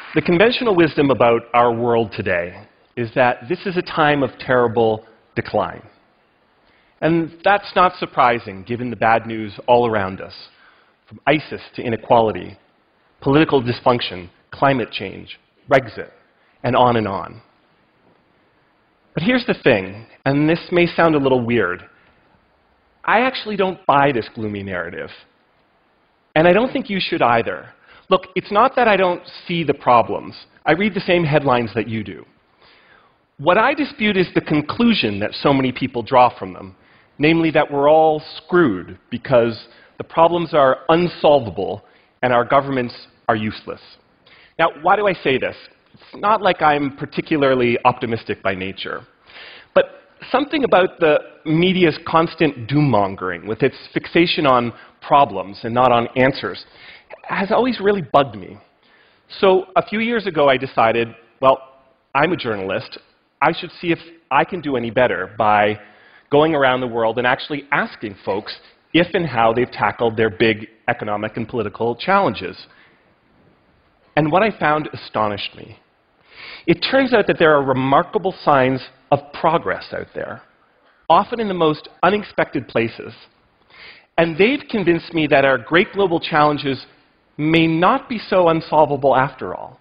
The conventional wisdom about our world today is that this is a time of terrible decline. And that's not surprising, given the bad news all around us, from ISIS to inequality, political dysfunction, climate change, Brexit, and on and on. But here's the thing, and this may sound a little weird. I actually don't buy this gloomy narrative. And I don't think you should either. Look, it's not that I don't see the problems. I read the same headlines that you do. What I dispute is the conclusion that so many people draw from them, namely that we're all screwed because the problems are unsolvable and our governments are useless. Now, why do I say this? It's not like I'm particularly optimistic by nature. But something about the media's constant doom-mongering, with its fixation on problems and not on answers, has always really bugged me. So a few years ago, I decided, well, I'm a journalist. I should see if I can do any better by going around the world and actually asking folks if and how they've tackled their big economic and political challenges. And what I found astonished me. It turns out that there are remarkable signs of progress out there, often in the most unexpected places. And they've convinced me that our great global challenges may not be so unsolvable after all.